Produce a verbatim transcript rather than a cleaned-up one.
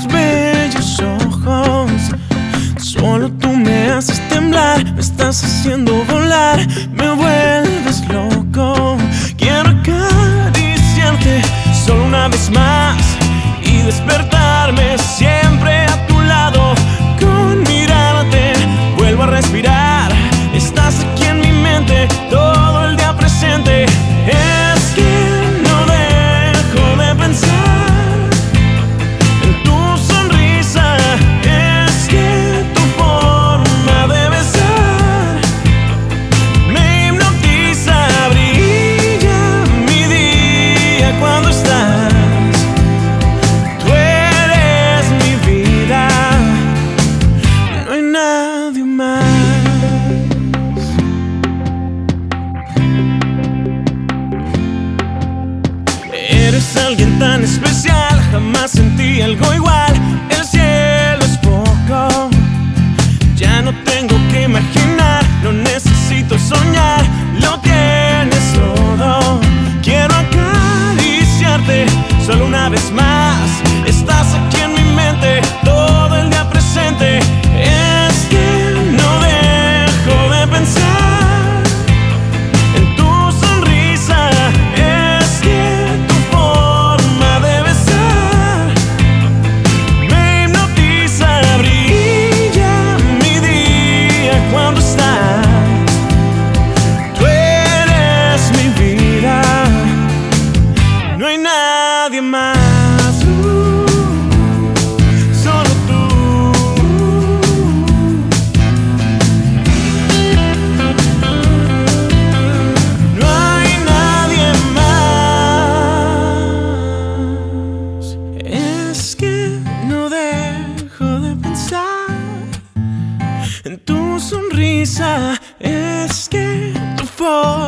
tus bellos ojos. Solo tú me haces temblar, me estás haciendo volar, me vuelves loco. Quiero acariciarte solo una vez más y despertarme siempre a tu lado. Con mirarte vuelvo a respirar, estás aquí en mi mente todo el día presente. Es que no dejo de pensar en tu sonrisa, es que tu forma de besar me hipnotiza, brilla mi día cuando estás. Tú eres mi vida, no hay nadie más. Eres alguien tan especial, jamás sentí algo igual. El cielo es poco, ya no tengo que imaginar, no necesito soñar, lo tienes todo. Quiero acariciarte solo una vez más, estás aquí en mi mente todo el día presente. Es que no dejo de pensar en tu sonrisa, es que tu forma de besar me hipnotiza, brilla mi día cuando estás. Tú eres mi vida, no hay nadie más. Uh, solo tú. No hay nadie más. Es que no dejo de pensar en tu sonrisa, es que tu forma